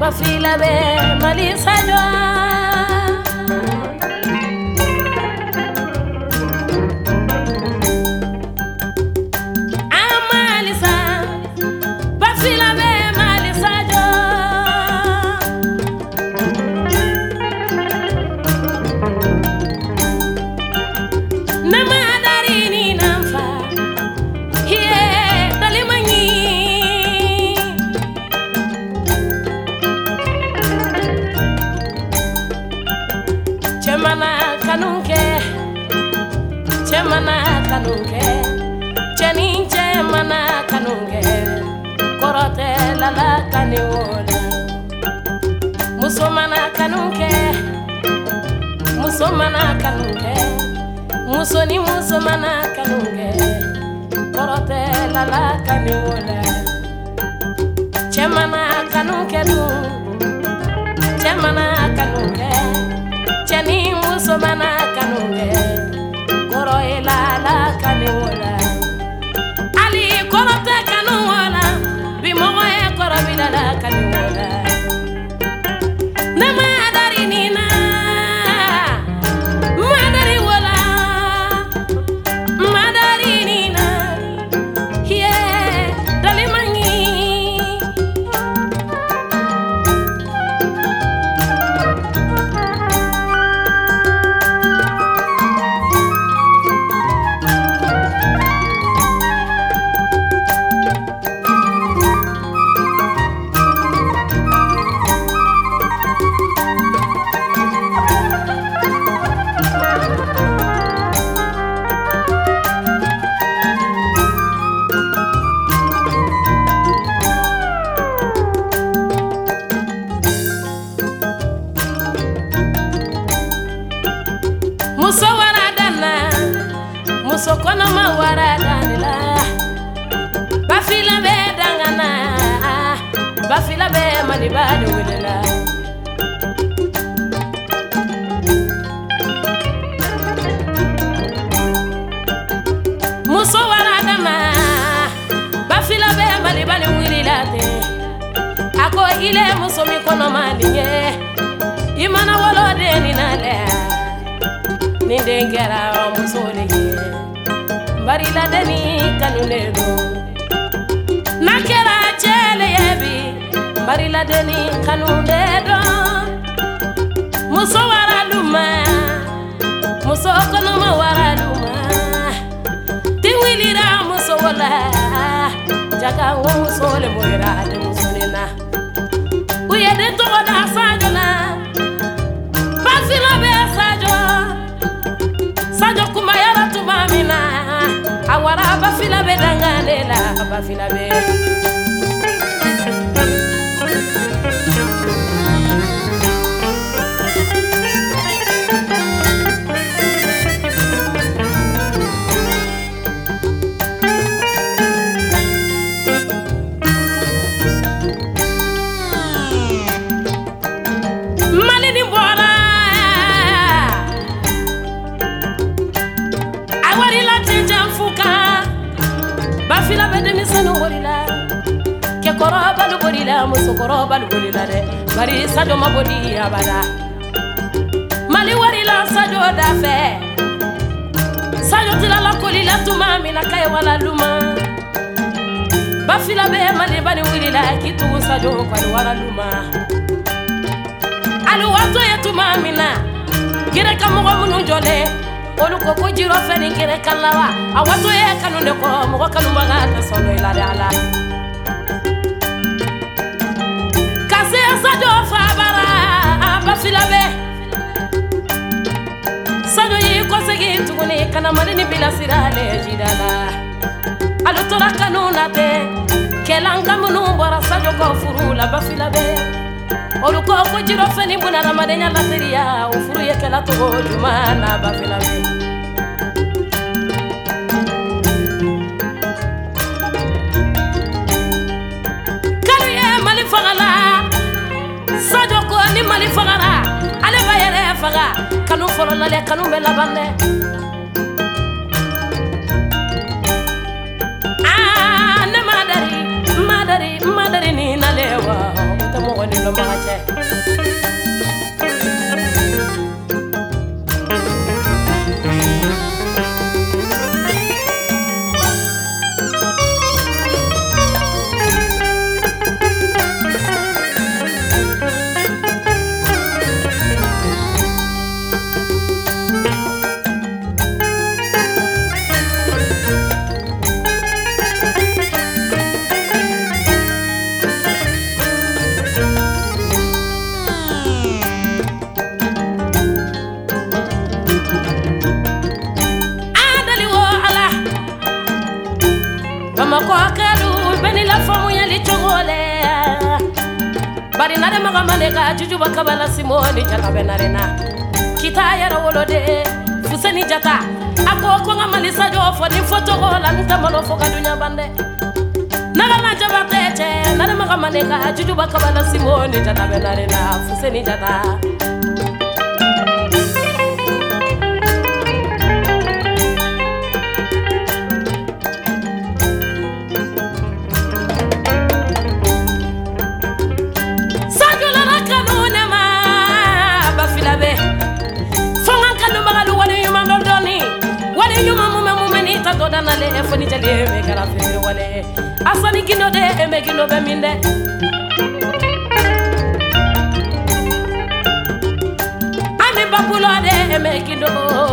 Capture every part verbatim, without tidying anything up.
Bafila be Mali Sadio Amalisa Bafila be Mali Sadio Nama darini namfa Hiye dalimani Chemana kanunke Chemana kanunke Chenin chemana kanunke Korote lala kaniwola Musomana kanunke Musomana kanunke Musoni musomana kanunke Korote lala kaniwola Chemana kanunke du Chemana kanunke Cheni musomana kanunge Koro ilala kaniwola Ali korote kanuwola Bimogo e koro bilala kaniwola Nama adari nina Madari wola Madari nina Hiye dalimangi Muso waradana Muso kono ma waradanila Bafila be dangana Bafila be manibade wilela Muso waradana Bafila be manibade wirilate Ako ile muso mi kono malinye Imana wolo deni nale Nindengera musolege Barila deni kanunedo Nakera chele yebi Barila deni kanunedo Muso waraluma Muso konoma waraluma Tiwilira muso wala Jaka muso le moira de musolena Uye de toda sajona Bafila be sajo Sajo kumayara tumamina Awara bafila be danganela Bafila be Malini bora Bafila be demisano gorila Ke koroba lu gorila muso koroba lu gorila de Bari sajo mabodi abada Mali warila sajo da fe Sajo tilala kolila tumami na kaya wala luma Bafila be mali bani wirila kitu sajo kwa wala luma Alu wato ya tumami na Gire kamugo munu jole Olu koko jiro feni kere kalawa Awato ye kanunde ko Mugo kanumbaga ta solo ilade ala Kase sajo fabara Bafila be Sajo yi kosegi tuguni Kana malini bila sirale jidala Alu tora kanuna te Kelanga munu mbora sajo ko furula Bafila be Olu koko jiro feni mbuna ramadenya lateria Ufuru ye kela togo jumana Bafila be Sajo ko ni mali fagara ale bayere faga kanu folo lale kanu be labande ah na madari madari madari ni nalewa to mo ni lo magacha manega juju bakabala simoni jata benarena kita yara wolode fuseni jata ako ko ngamali sajo fo ni foto ko la ntamalo fo kadunya bande naga na jabateche nana maga manega juju bakabala simoni jata benarena fuseni jata na le foni jale me kala fere wale asani kino de me kino be minde ame babulo de me kino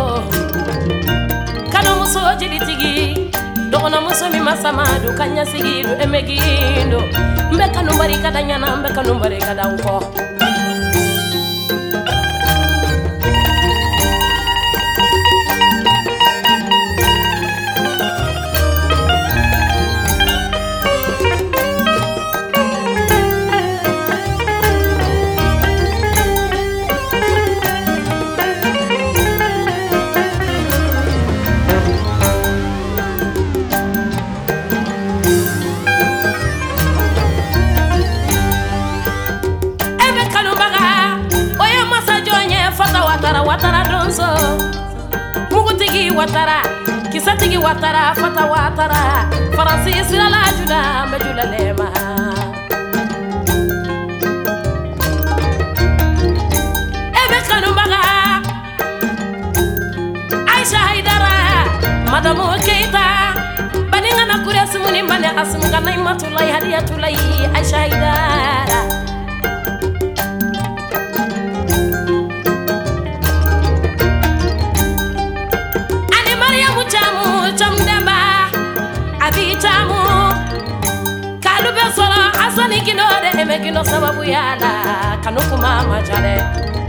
kano muso jili tigi dona muso mi masama du kanya sigi du eme gindo mbe kanu bari kada nyana mbe kanu bari kada unko watara donso mugutigi watara kisatigi watara fata watara faransi sira la juda mejula lema ebe kanumbaga Aisha Haidara madamu Keita baninga na kuresi muni mbane asmunga na imatulai hadiyatulai Aisha Haidara asani kino de eme kino sababu yala kanuku mama jale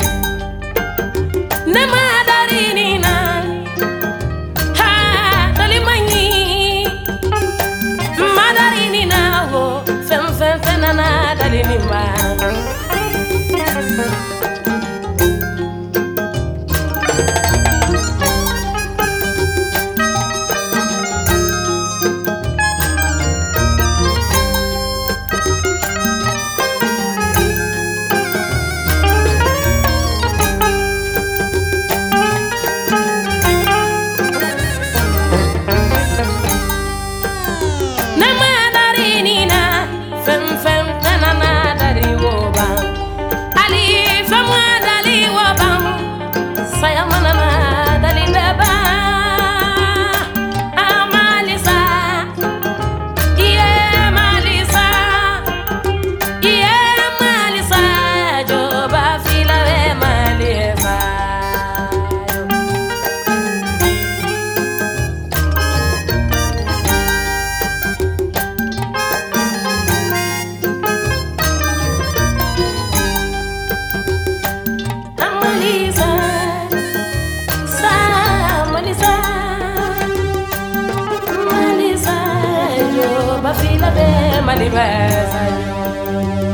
nema darini na ha dalimanyi madarini na ho fem fem fenana dalini ma Malibasa